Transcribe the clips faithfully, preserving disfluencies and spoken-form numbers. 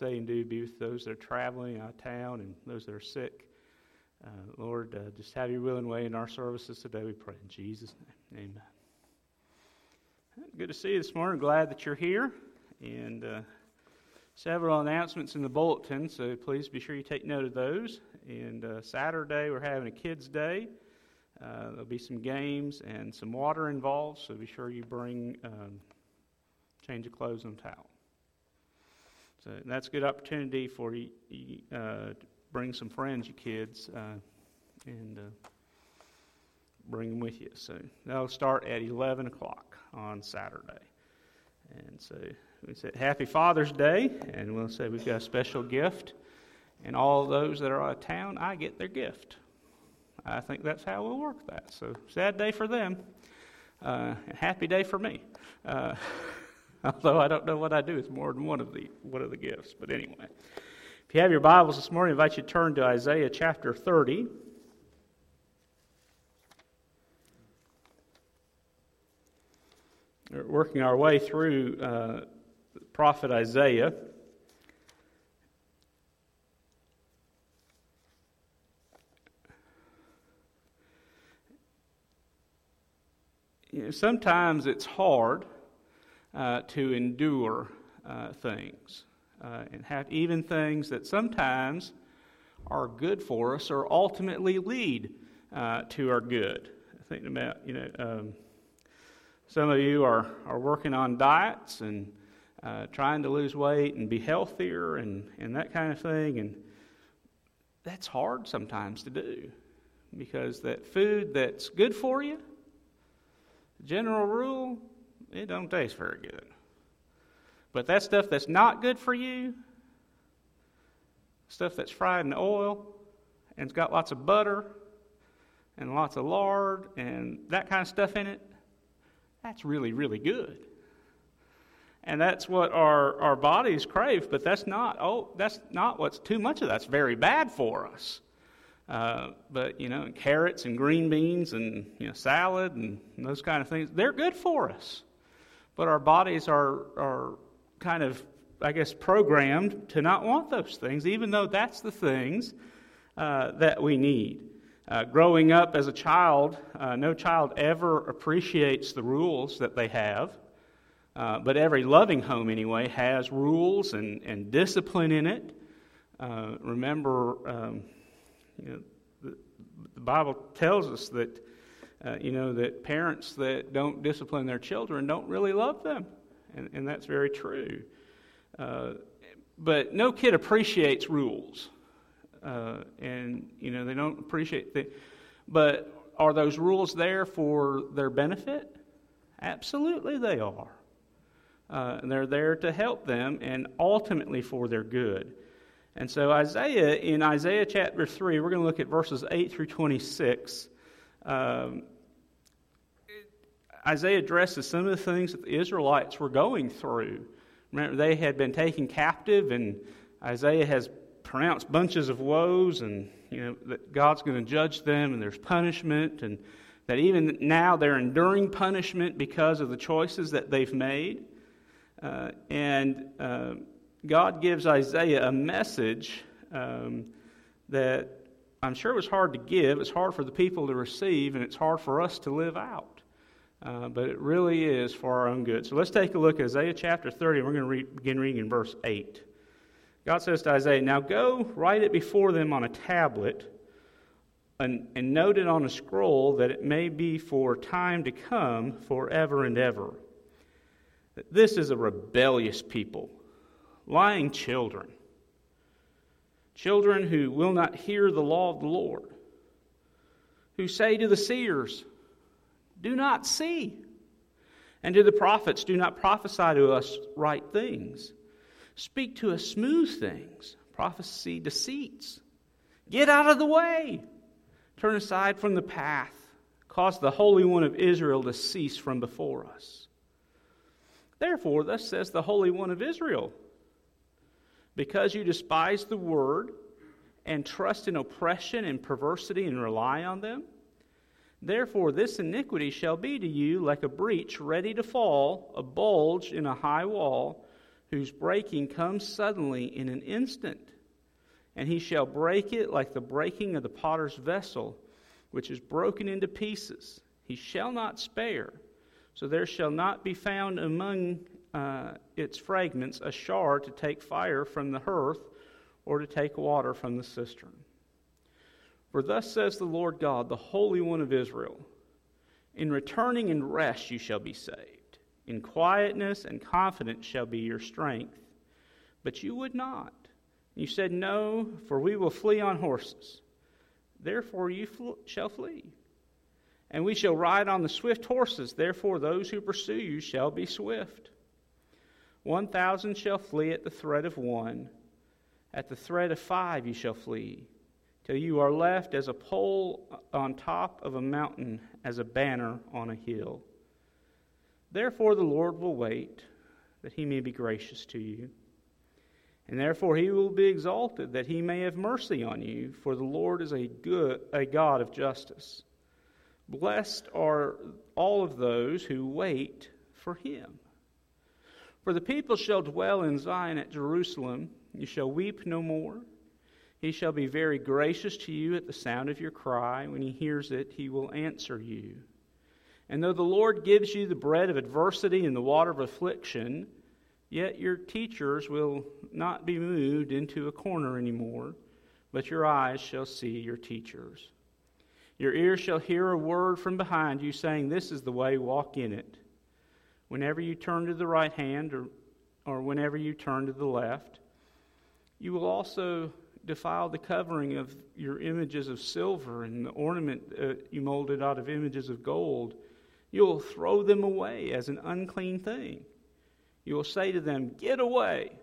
stay and do be with those that are traveling out of town and those that are sick. Uh, Lord, uh, just have your will and way in our services today, we pray in Jesus' name. Amen. Good to see you this morning. Glad that you're here. And uh, several announcements in the bulletin, so please be sure you take note of those. And uh, Saturday, we're having a kids' day. Uh, there'll be some games and some water involved, so be sure you bring um, change of clothes and towel. So that's a good opportunity for you uh, to bring some friends, you kids, uh, and uh, bring them with you. So that'll start at eleven o'clock on Saturday. And so we said Happy Father's Day, and we'll say we've got a special gift. And all those that are out of town, I get their gift. I think that's how we'll work that. So sad day for them, uh, and happy day for me. Uh, although I don't know what I do with more than one of the one of the gifts. But anyway, if you have your Bibles this morning, I invite you to turn to Isaiah chapter thirty. We're working our way through uh, the prophet Isaiah. You know, sometimes it's hard uh, to endure uh, things uh, and have even things that sometimes are good for us or ultimately lead uh, to our good. Thinking about, you know, um, some of you are, are working on diets and uh, trying to lose weight and be healthier and, and that kind of thing, and that's hard sometimes to do because that food that's good for you, general rule, it don't taste very good. But that stuff that's not good for you, stuff that's fried in oil and it's got lots of butter and lots of lard and that kind of stuff in it, that's really, really good. And that's what our, our bodies crave, but that's not, oh, that's not what's too much of that's very bad for us. Uh, but, you know, carrots and green beans and, you know, salad and those kind of things, they're good for us. But our bodies are are kind of, I guess, programmed to not want those things, even though that's the things uh, that we need. Uh, growing up as a child, uh, no child ever appreciates the rules that they have. Uh, but every loving home, anyway, has rules and, and discipline in it. Uh, remember... Um, You know, the, the Bible tells us that, uh, you know, that parents that don't discipline their children don't really love them, and, and that's very true. Uh, but no kid appreciates rules, uh, and, you know, they don't appreciate the. But are those rules there for their benefit? Absolutely they are. Uh, and they're there to help them and ultimately for their good. And so Isaiah, in Isaiah chapter three, we're going to look at verses eight through twenty-six. Um, Isaiah addresses some of the things that the Israelites were going through. Remember, they had been taken captive, and Isaiah has pronounced bunches of woes, and, you know, that God's going to judge them, and there's punishment, and that even now they're enduring punishment because of the choices that they've made. Uh, and... Uh, God gives Isaiah a message um, that I'm sure was hard to give. It's hard for the people to receive, and it's hard for us to live out. Uh, but it really is for our own good. So let's take a look at Isaiah chapter thirty, and we're going to read, begin reading in verse eight. God says to Isaiah, "Now go, write it before them on a tablet, and, and note it on a scroll, that it may be for time to come, forever and ever. This is a rebellious people, lying children, children who will not hear the law of the Lord, who say to the seers, 'Do not see,' and to the prophets, 'Do not prophesy to us right things. Speak to us smooth things, prophesy deceits. Get out of the way, turn aside from the path, cause the Holy One of Israel to cease from before us. Therefore, thus says the Holy One of Israel, because you despise the word and trust in oppression and perversity and rely on them, therefore this iniquity shall be to you like a breach ready to fall, a bulge in a high wall, whose breaking comes suddenly in an instant. And he shall break it like the breaking of the potter's vessel, which is broken into pieces. He shall not spare, so there shall not be found among uh, its fragments a shard to take fire from the hearth, or to take water from the cistern. For thus says the Lord God, the Holy One of Israel, in returning and rest you shall be saved. In quietness and confidence shall be your strength. But you would not. You said, no, for we will flee on horses. Therefore you fl- shall flee. And we shall ride on the swift horses. Therefore those who pursue you shall be swift. One thousand shall flee at the threat of one. At the threat of five you shall flee, till you are left as a pole on top of a mountain, as a banner on a hill. Therefore the Lord will wait, that he may be gracious to you. And therefore he will be exalted, that he may have mercy on you, for the Lord is a good, a God of justice. Blessed are all of those who wait for him. For the people shall dwell in Zion at Jerusalem. You shall weep no more. He shall be very gracious to you at the sound of your cry. When he hears it, he will answer you. And though the Lord gives you the bread of adversity and the water of affliction, yet your teachers will not be moved into a corner anymore, but your eyes shall see your teachers. Your ears shall hear a word from behind you saying, this is the way, walk in it. Whenever you turn to the right hand, or, or whenever you turn to the left, you will also defile the covering of your images of silver and the ornament uh, you molded out of images of gold. You will throw them away as an unclean thing. You will say to them, get away.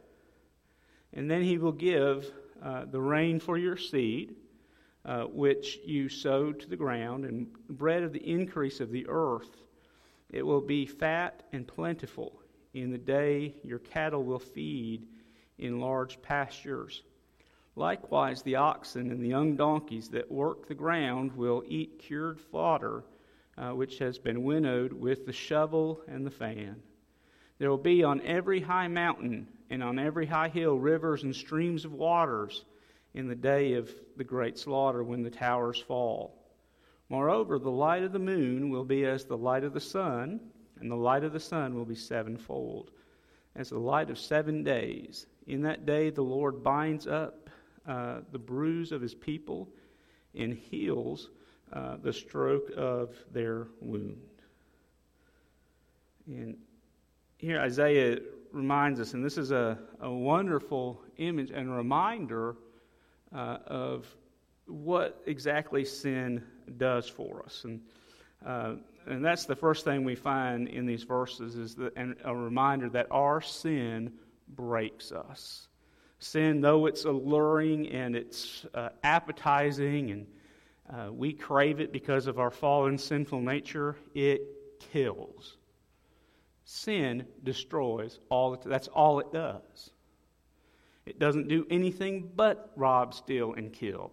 And then he will give uh, the rain for your seed, uh, which you sow to the ground, and bread of the increase of the earth. It will be fat and plentiful. In the day your cattle will feed in large pastures. Likewise, the oxen and the young donkeys that work the ground will eat cured fodder, uh, which has been winnowed with the shovel and the fan. There will be on every high mountain and on every high hill rivers and streams of waters in the day of the great slaughter when the towers fall. Moreover, the light of the moon will be as the light of the sun, and the light of the sun will be sevenfold, as the light of seven days. In that day the Lord binds up uh, the bruise of his people and heals uh, the stroke of their wound. And here Isaiah reminds us, and this is a, a wonderful image and reminder uh, of what exactly sin does for us. And uh, and that's the first thing we find in these verses, is that, and a reminder that our sin breaks us. Sin, though it's alluring and it's uh, appetizing and uh, we crave it because of our fallen sinful nature, it kills. Sin destroys all. It, that's all it does. It doesn't do anything but rob, steal, and kill.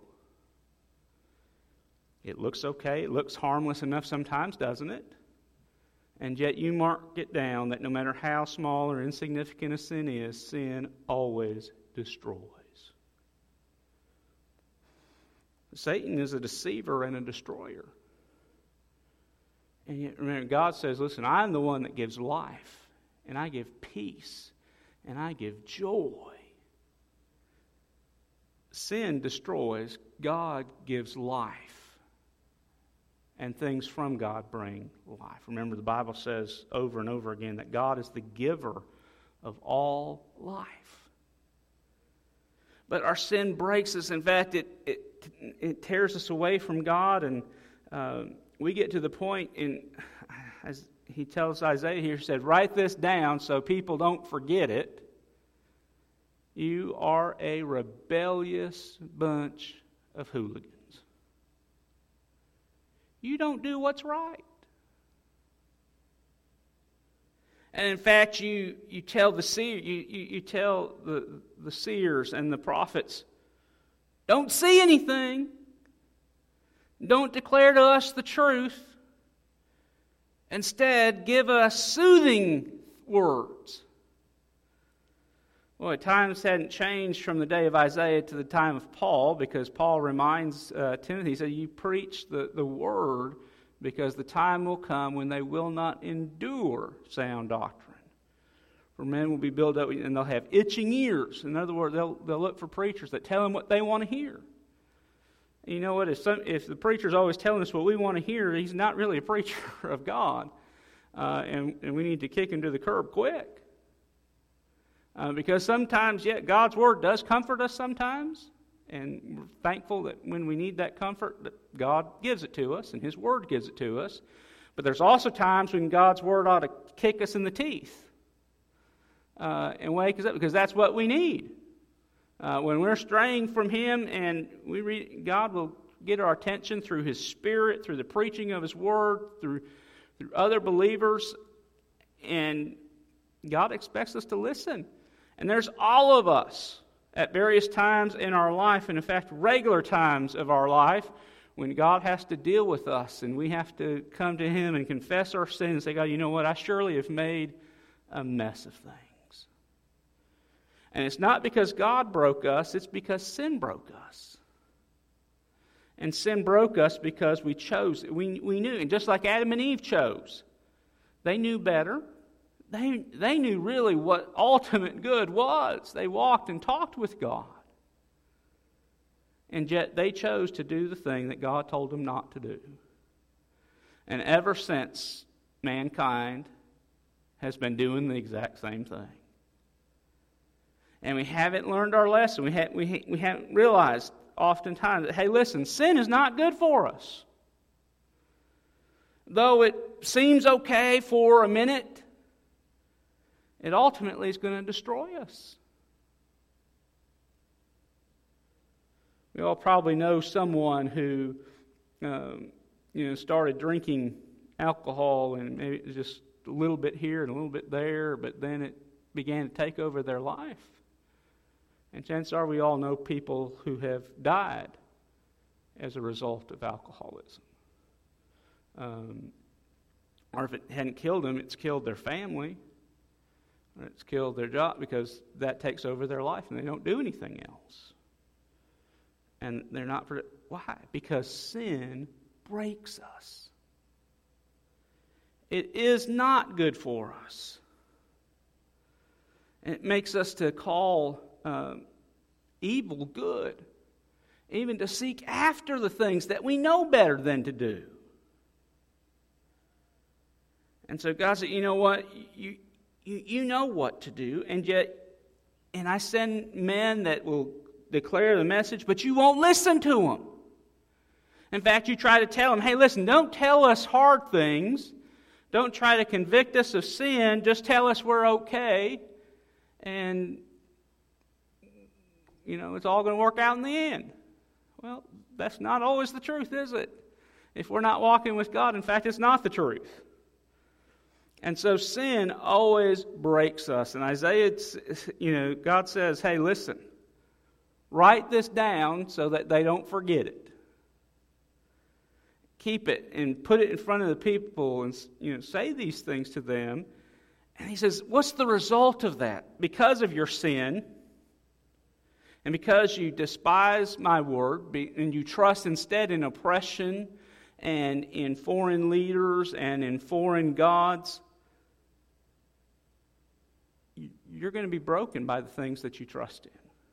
It looks okay. It looks harmless enough sometimes, doesn't it? And yet you mark it down that no matter how small or insignificant a sin is, sin always destroys. Satan is a deceiver and a destroyer. And yet, remember, God says, listen, I'm the one that gives life, and I give peace, and I give joy. Sin destroys, God gives life. And things from God bring life. Remember, the Bible says over and over again that God is the giver of all life. But our sin breaks us. In fact, it it, it tears us away from God, and uh, we get to the point in, as he tells Isaiah here, he said, write this down so people don't forget it. You are a rebellious bunch of hooligans. You don't do what's right. And in fact, you, you tell the seer, you, you, you tell the, the seers and the prophets, don't see anything. Don't declare to us the truth. Instead, give us soothing words. Well, times hadn't changed from the day of Isaiah to the time of Paul, because Paul reminds uh, Timothy, he said, you preach the, the word, because the time will come when they will not endure sound doctrine. For men will be built up, and they'll have itching ears. In other words, they'll, they'll look for preachers that tell them what they want to hear. And you know what? If, some, if the preacher's always telling us what we want to hear, he's not really a preacher of God. Uh, and, and we need to kick him to the curb quick. Uh, because sometimes, yeah, God's Word does comfort us sometimes, and we're thankful that when we need that comfort, that God gives it to us, and His Word gives it to us. But there's also times when God's Word ought to kick us in the teeth uh, and wake us up, because that's what we need. Uh, when we're straying from Him, and we read, God will get our attention through His Spirit, through the preaching of His Word, through through other believers, and God expects us to listen. And there's all of us at various times in our life, and in fact, regular times of our life, when God has to deal with us, and we have to come to Him and confess our sins and say, God, you know what? I surely have made a mess of things. And it's not because God broke us, it's because sin broke us. And sin broke us because we chose it. We, we knew, and just like Adam and Eve chose, they knew better. They, they knew really what ultimate good was. They walked and talked with God. And yet they chose to do the thing that God told them not to do. And ever since, mankind has been doing the exact same thing. And we haven't learned our lesson. We, ha- we, ha- we haven't realized oftentimes that, hey, listen, sin is not good for us. Though it seems okay for a minute, it ultimately is going to destroy us. We all probably know someone who, um, you know, started drinking alcohol, and maybe it was just a little bit here and a little bit there, but then it began to take over their life. And chances are we all know people who have died as a result of alcoholism. Um, or if it hadn't killed them, it's killed their family. Or it's killed their job, because that takes over their life and they don't do anything else. And they're not... Why? Because sin breaks us. It is not good for us. And it makes us to call um, evil good. Even to seek after the things that we know better than to do. And so God said, you know what? You, you, you know what to do, and yet, and I send men that will declare the message, but you won't listen to them. In fact, you try to tell them, hey, listen, don't tell us hard things. Don't try to convict us of sin. Just tell us we're okay. And, you know, it's all going to work out in the end. Well, that's not always the truth, is it? If we're not walking with God, in fact, it's not the truth. And so sin always breaks us. And Isaiah, you know, God says, hey, listen, write this down so that they don't forget it. Keep it and put it in front of the people and, you know, say these things to them. And he says, what's the result of that? Because of your sin, and because you despise my word, and you trust instead in oppression and in foreign leaders and in foreign gods, you're going to be broken by the things that you trust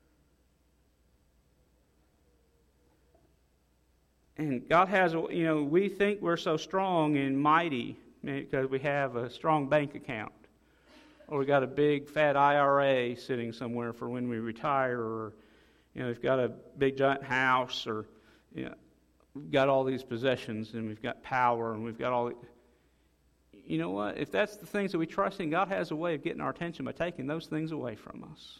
in. And God has, you know, we think we're so strong and mighty because we have a strong bank account. Or we got a big fat I R A sitting somewhere for when we retire. Or, you know, we've got a big giant house. Or, you know, we've got all these possessions and we've got power and we've got all... You know what? If that's the things that we trust in, God has a way of getting our attention by taking those things away from us.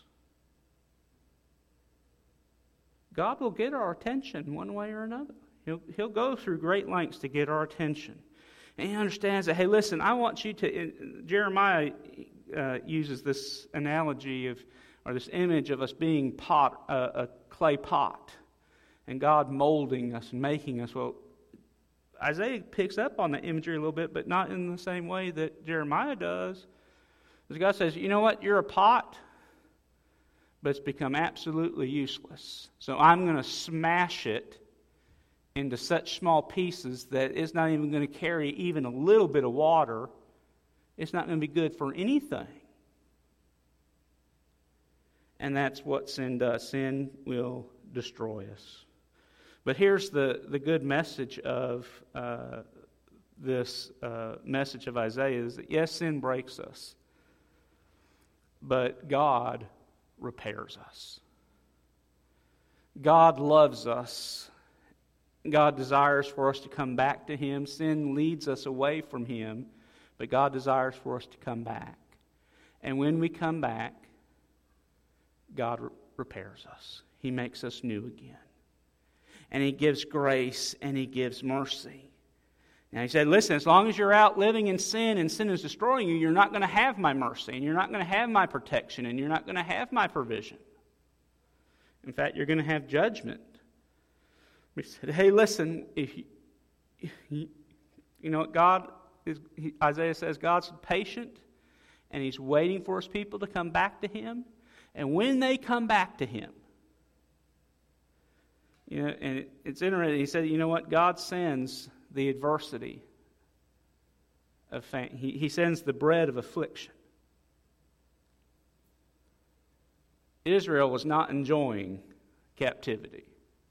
God will get our attention one way or another. He'll, he'll go through great lengths to get our attention. And he understands that, hey, listen, I want you to... Jeremiah uh, uses this analogy of, or this image of us being pot, uh, a clay pot, and God molding us and making us. Well, Isaiah picks up on the imagery a little bit, but not in the same way that Jeremiah does. Because God says, you know what? You're a pot. but it's become absolutely useless. So I'm going to smash it into such small pieces that it's not even going to carry even a little bit of water. It's not going to be good for anything. And that's what sin does. Sin will destroy us. But here's the, the good message of uh, this uh, message of Isaiah is that yes, sin breaks us, but God repairs us. God loves us. God desires for us to come back to Him. Sin leads us away from Him, but God desires for us to come back. And when we come back, God re- repairs us. He makes us new again. And He gives grace and He gives mercy. Now He said, listen, as long as you're out living in sin and sin is destroying you, you're not going to have my mercy and you're not going to have my protection and you're not going to have my provision. In fact, you're going to have judgment. We said, hey, listen, if you, you, you know, God, is, he, Isaiah says God's patient and He's waiting for His people to come back to Him. And when they come back to Him, you know, and it, it's interesting, he said, you know what, God sends the adversity of famine. He, he sends the bread of affliction. Israel was not enjoying captivity.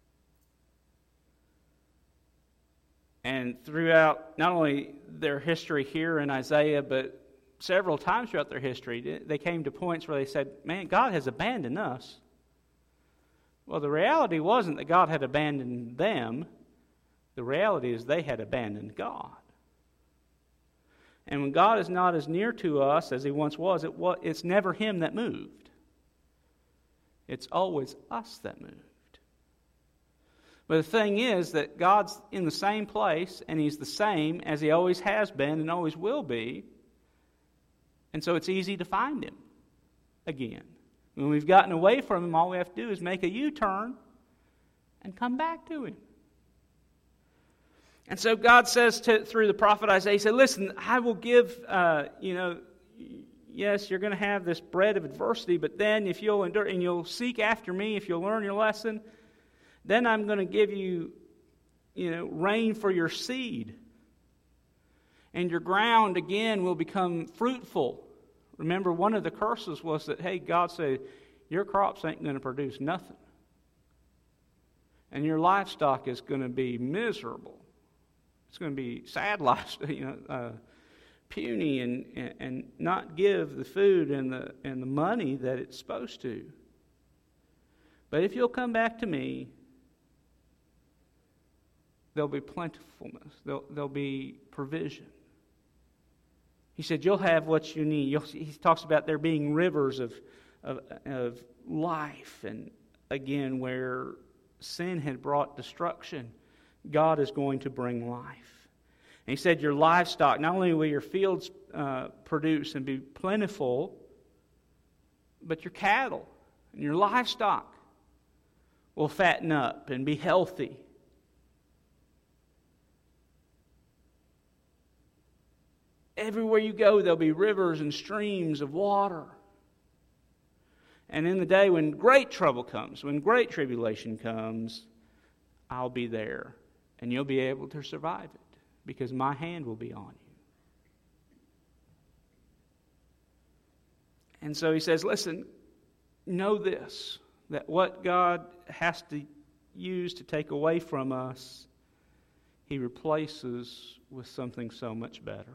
And throughout not only their history here in Isaiah, but several times throughout their history, they came to points where they said, man, God has abandoned us. Well, the reality wasn't that God had abandoned them. The reality is they had abandoned God. And when God is not as near to us as He once was, it was it's never Him that moved. It's always us that moved. But the thing is that God's in the same place, and He's the same as He always has been and always will be. And so it's easy to find Him again. When we've gotten away from Him, all we have to do is make a U-turn and come back to Him. And so God says to, through the prophet Isaiah, He said, listen, I will give, uh, you know, yes, you're going to have this bread of adversity, but then if you'll endure and you'll seek after Me, if you'll learn your lesson, then I'm going to give you, you know, rain for your seed. And your ground, again, will become fruitful. Remember, one of the curses was that, hey, God said, your crops ain't going to produce nothing. And your livestock is going to be miserable. It's going to be sad livestock, you know, uh, puny and, and, and not give the food and the, and the money that it's supposed to. But if you'll come back to Me, there'll be plentifulness. There'll, there'll be provision. He said, you'll have what you need. You'll, he talks about there being rivers of, of, of life. And again, where sin had brought destruction, God is going to bring life. And He said, your livestock, not only will your fields uh, produce and be plentiful, but your cattle and your livestock will fatten up and be healthy. Everywhere you go, there'll be rivers and streams of water. And in the day when great trouble comes, when great tribulation comes, I'll be there. And you'll be able to survive it because My hand will be on you. And so He says, listen, know this, that what God has to use to take away from us, He replaces with something so much better.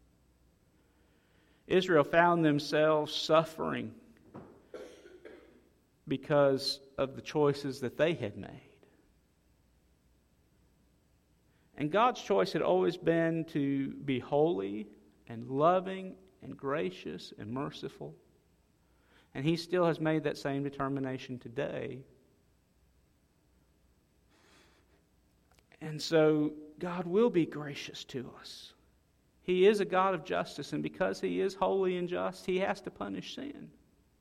Israel found themselves suffering because of the choices that they had made. And God's choice had always been to be holy and loving and gracious and merciful. And He still has made that same determination today. And so God will be gracious to us. He is a God of justice, and because He is holy and just, He has to punish sin.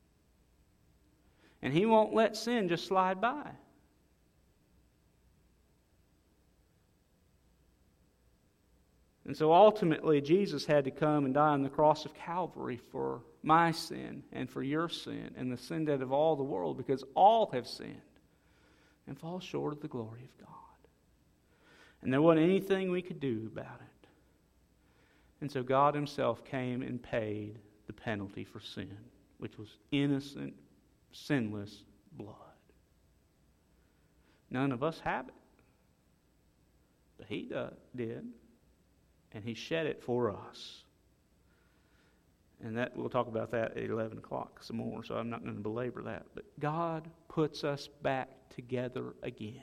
And He won't let sin just slide by. And so ultimately, Jesus had to come and die on the cross of Calvary for my sin and for your sin and the sin debt of all the world, because all have sinned and fall short of the glory of God. And there wasn't anything we could do about it. And so God himself came and paid the penalty for sin, which was innocent, sinless blood. None of us have it. But he did. And he shed it for us. And that we'll talk about that at eleven o'clock some more, so I'm not going to belabor that. But God puts us back together again.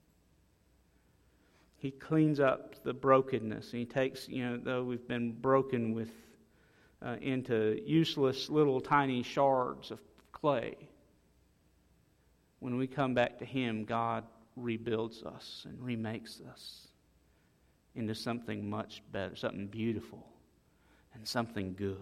He cleans up the brokenness. And he takes, you know, though we've been broken with uh, into useless little tiny shards of clay, when we come back to him, God rebuilds us and remakes us into something much better, something beautiful, and something good.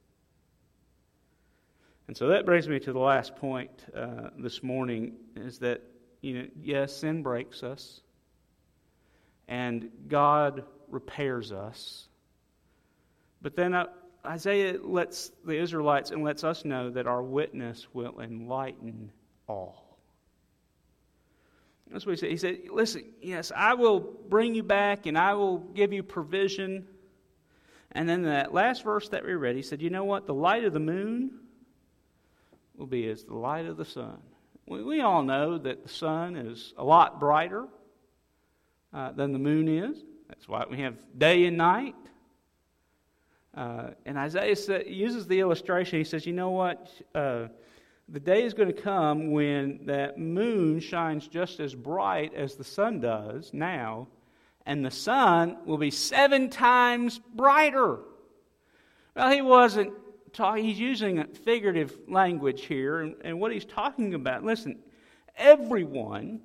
And so that brings me to the last point uh, this morning, is that, you know, yes, sin breaks us, and God repairs us. But then uh, Isaiah lets the Israelites and lets us know that our witness will enlighten all. That's what he said. He said, listen, yes, I will bring you back and I will give you provision. And then that last verse that we read, he said, you know what? The light of the moon will be as the light of the sun. We, we all know that the sun is a lot brighter uh, than the moon is. That's why we have day and night. Uh, and Isaiah said, uses the illustration. He says, you know what? Uh, The day is going to come when that moon shines just as bright as the sun does now, and the sun will be seven times brighter. Well, he wasn't talking, he's using a figurative language here, and, and what he's talking about, listen, everyone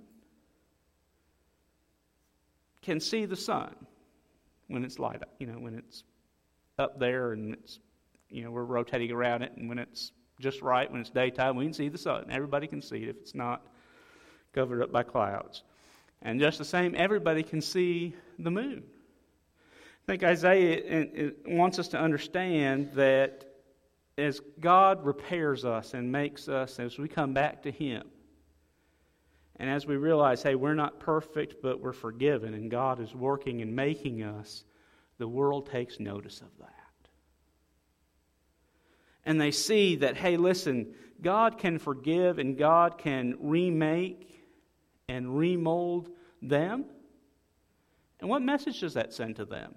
can see the sun when it's light up, you know, when it's up there and it's, you know, we're rotating around it, and when it's just right, when it's daytime, we can see the sun. Everybody can see it if it's not covered up by clouds. And just the same, everybody can see the moon. I think Isaiah wants us to understand that as God repairs us and makes us, as we come back to him, and as we realize, hey, we're not perfect, but we're forgiven, and God is working and making us, the world takes notice of that. And they see that, hey, listen, God can forgive and God can remake and remold them. And what message does that send to them?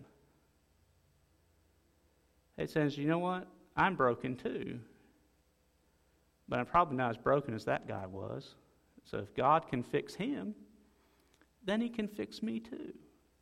It says, you know what? I'm broken too. But I'm probably not as broken as that guy was. So if God can fix him, then he can fix me too.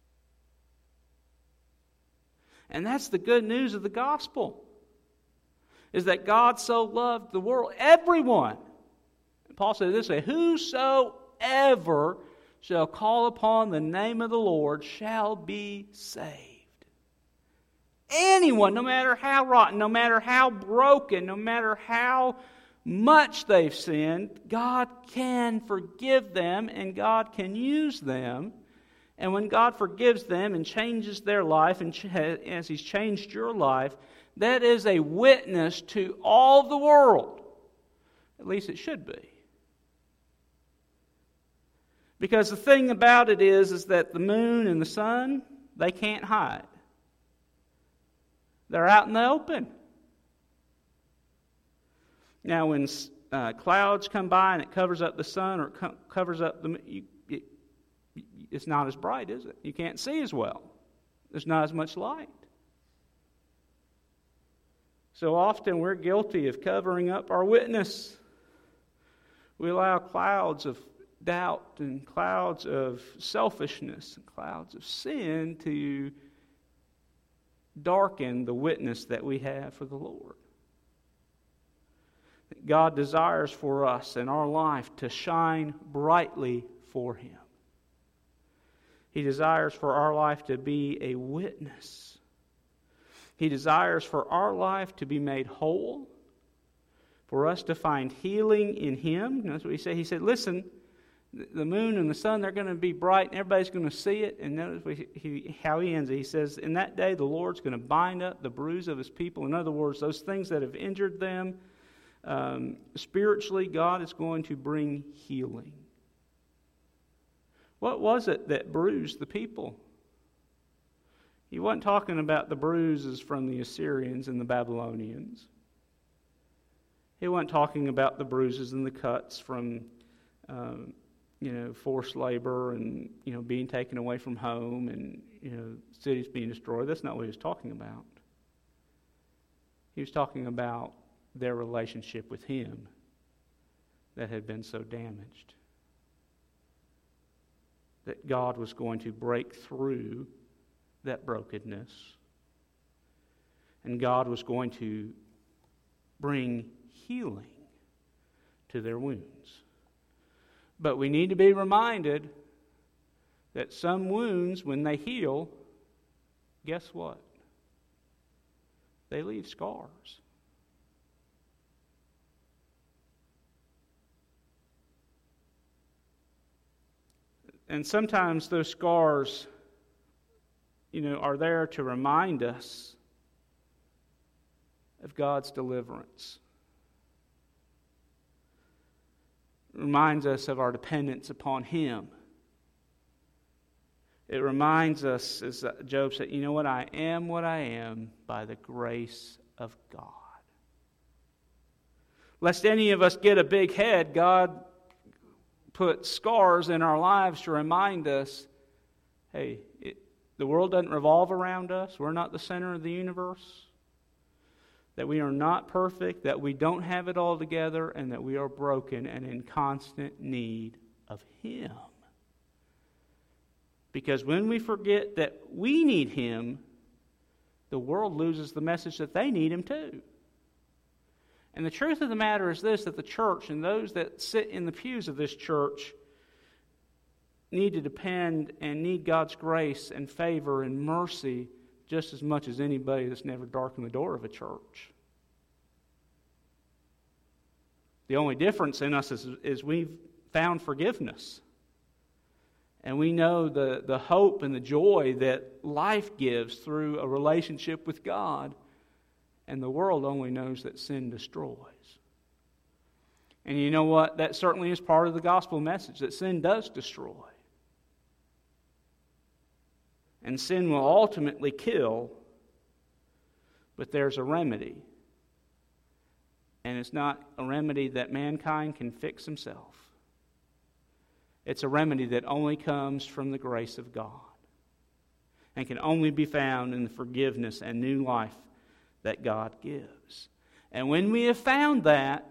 And that's the good news of the gospel. Is that God so loved the world, everyone. And Paul said this way, whosoever shall call upon the name of the Lord shall be saved. Anyone, no matter how rotten, no matter how broken, no matter how much they've sinned, God can forgive them and God can use them. And when God forgives them and changes their life, and as He's changed your life, that is a witness to all the world. At least it should be. Because the thing about it is, is that the moon and the sun, they can't hide. They're out in the open. Now, when uh, clouds come by and it covers up the sun or it co- covers up the you, it, it's not as bright, is it? You can't see as well. There's not as much light. So often we're guilty of covering up our witness. We allow clouds of doubt and clouds of selfishness and clouds of sin to darken the witness that we have for the Lord. God desires for us in our life to shine brightly for Him. He desires for our life to be a witness. He desires for our life to be made whole, for us to find healing in Him. That's what He said. He said, listen, The moon and the sun, they're going to be bright, and everybody's going to see it. And notice what he, he, how he ends it. He says, in that day, the Lord's going to bind up the bruise of his people. In other words, those things that have injured them, um, spiritually, God is going to bring healing. What was it that bruised the people? He wasn't talking about the bruises from the Assyrians and the Babylonians. He wasn't talking about the bruises and the cuts from um, you know, forced labor and, you know, being taken away from home and, you know, cities being destroyed. That's not what he was talking about. He was talking about their relationship with him that had been so damaged. That God was going to break through that brokenness. And God was going to bring healing to their wounds. But we need to be reminded that some wounds, when they heal, guess what? They leave scars. And sometimes those scars, you know, are there to remind us of God's deliverance. It reminds us of our dependence upon Him. It reminds us, as Job said, you know what, I am what I am by the grace of God. Lest any of us get a big head, God put scars in our lives to remind us, hey, it, the world doesn't revolve around us. We're not the center of the universe. That we are not perfect, that we don't have it all together, and that we are broken and in constant need of Him. Because when we forget that we need Him, the world loses the message that they need Him too. And the truth of the matter is this, that the church and those that sit in the pews of this church need to depend and need God's grace and favor and mercy just as much as anybody that's never darkened the door of a church. The only difference in us is, is we've found forgiveness. And we know the, the hope and the joy that life gives through a relationship with God. And the world only knows that sin destroys. And you know what? That certainly is part of the gospel message, that sin does destroy. And sin will ultimately kill, but there's a remedy. And it's not a remedy that mankind can fix himself. It's a remedy that only comes from the grace of God and can only be found in the forgiveness and new life that God gives. And when we have found that,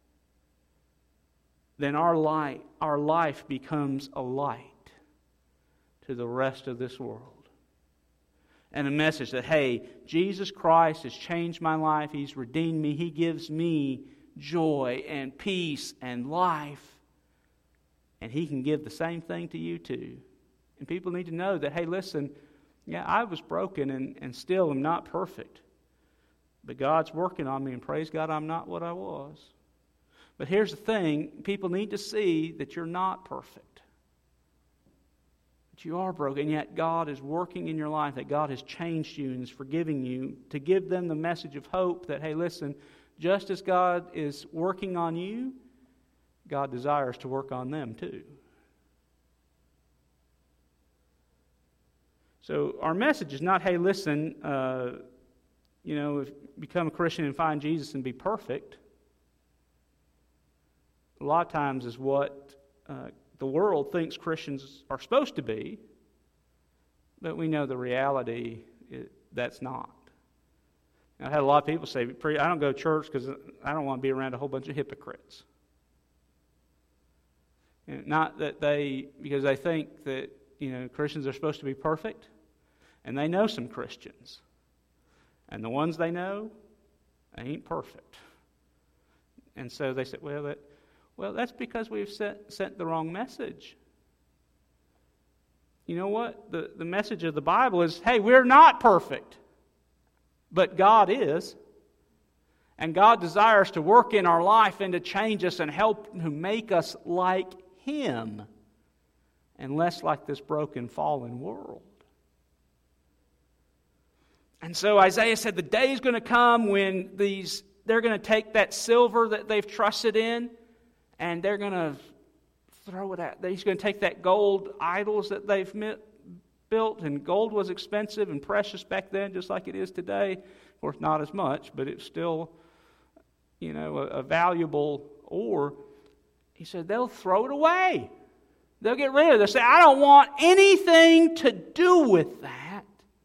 then our light, our life becomes a light to the rest of this world. And a message that, hey, Jesus Christ has changed my life. He's redeemed me. He gives me joy and peace and life. And He can give the same thing to you too. And people need to know that, hey, listen, yeah, I was broken and, and still am not perfect. But God's working on me, and praise God, I'm not what I was. But here's the thing, people need to see that you're not perfect. That you are broken, yet God is working in your life, that God has changed you and is forgiving you, to give them the message of hope that, hey, listen, just as God is working on you, God desires to work on them too. So our message is not, hey, listen, uh, you know, if become a Christian and find Jesus and be perfect. A lot of times is what uh, the world thinks Christians are supposed to be, but we know the reality, it, that's not. I had a lot of people say, I don't go to church because I don't want to be around a whole bunch of hypocrites. And not that they, because they think that, you know, Christians are supposed to be perfect, and they know some Christians. And the ones they know, they ain't perfect. And so they said, well, that, well, that's because we've sent, sent the wrong message. You know what? The, the message of the Bible is, hey, we're not perfect. But God is. And God desires to work in our life and to change us and help to make us like Him and less like this broken, fallen world. And so Isaiah said the day is going to come when these they're going to take that silver that they've trusted in and they're going to throw it out. He's going to take that gold idols that they've built, and gold was expensive and precious back then, just like it is today. Of course, not as much, but it's still, you know, a, a valuable ore. He said they'll throw it away. They'll get rid of it. They'll say, I don't want anything to do with that.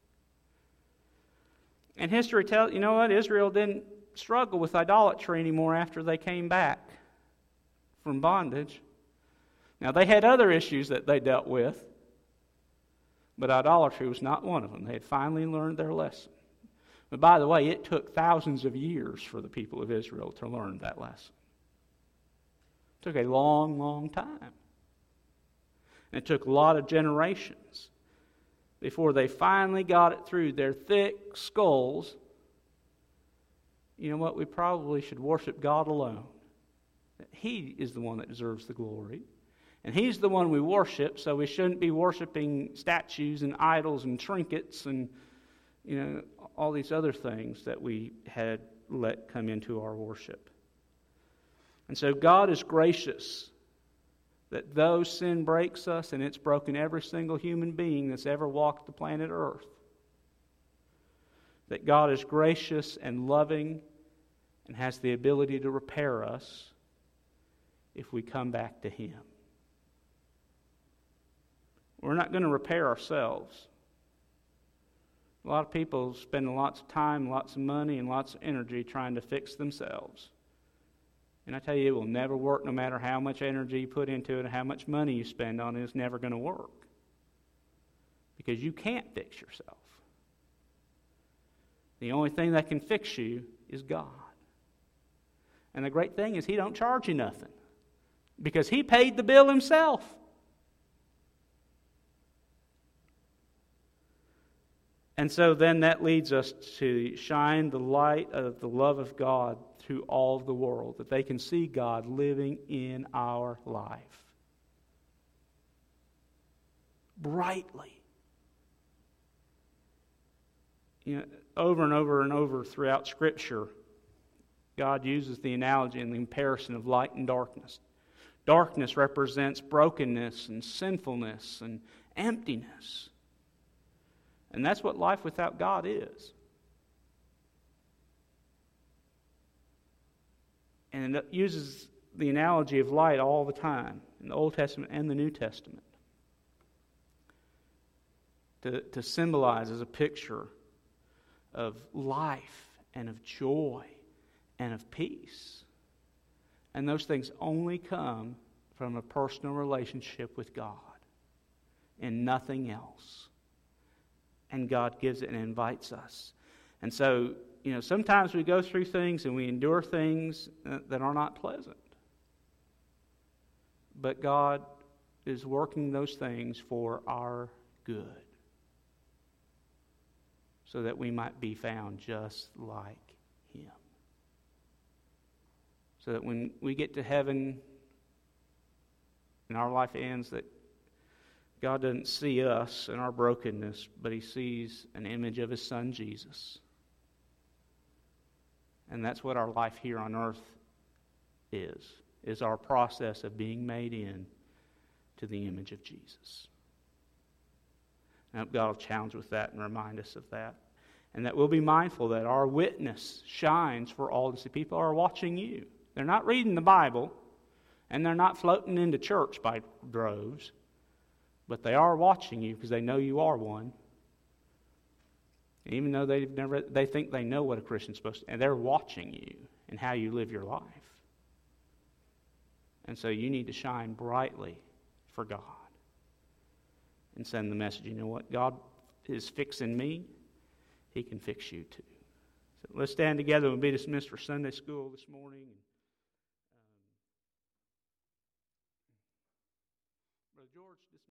And history tells, you know what, Israel didn't struggle with idolatry anymore after they came back from bondage. Now, they had other issues that they dealt with, but idolatry was not one of them. They had finally learned their lesson. But by the way, it took thousands of years for the people of Israel to learn that lesson. It took a long, long time. And it took a lot of generations before they finally got it through their thick skulls. You know what? We probably should worship God alone. He is the one that deserves the glory. And He's the one we worship, so we shouldn't be worshiping statues and idols and trinkets and, you know, all these other things that we had let come into our worship. And so God is gracious that though sin breaks us, and it's broken every single human being that's ever walked the planet Earth, that God is gracious and loving and has the ability to repair us if we come back to Him. We're not going to repair ourselves. A lot of people spend lots of time, lots of money, and lots of energy trying to fix themselves. And I tell you, it will never work no matter how much energy you put into it and how much money you spend on it. It's never going to work. Because you can't fix yourself. The only thing that can fix you is God. And the great thing is He don't charge you nothing. Because He paid the bill Himself. And so then that leads us to shine the light of the love of God through all the world, that they can see God living in our life brightly. You know, over and over and over throughout Scripture, God uses the analogy and the comparison of light and darkness. Darkness represents brokenness and sinfulness and emptiness. And that's what life without God is. And it uses the analogy of light all the time, in the Old Testament and the New Testament, to, to symbolize as a picture of life and of joy and of peace. And those things only come from a personal relationship with God and nothing else. And God gives it and invites us. And so, you know, sometimes we go through things and we endure things that are not pleasant. But God is working those things for our good, so that we might be found just like Him. So that when we get to heaven and our life ends, that God doesn't see us and our brokenness, but He sees an image of His Son, Jesus. And that's what our life here on earth is, is our process of being made in to the image of Jesus. I hope God will challenge with that and remind us of that. And that we'll be mindful that our witness shines for all to see. People are watching you. They're not reading the Bible, and they're not floating into church by droves. But they are watching you because they know you are one. And even though they've never, they think they know what a Christian's supposed to, and they're watching you and how you live your life. And so you need to shine brightly for God and send the message. You know what? God is fixing me. He can fix you too. So let's stand together and be dismissed for Sunday school this morning.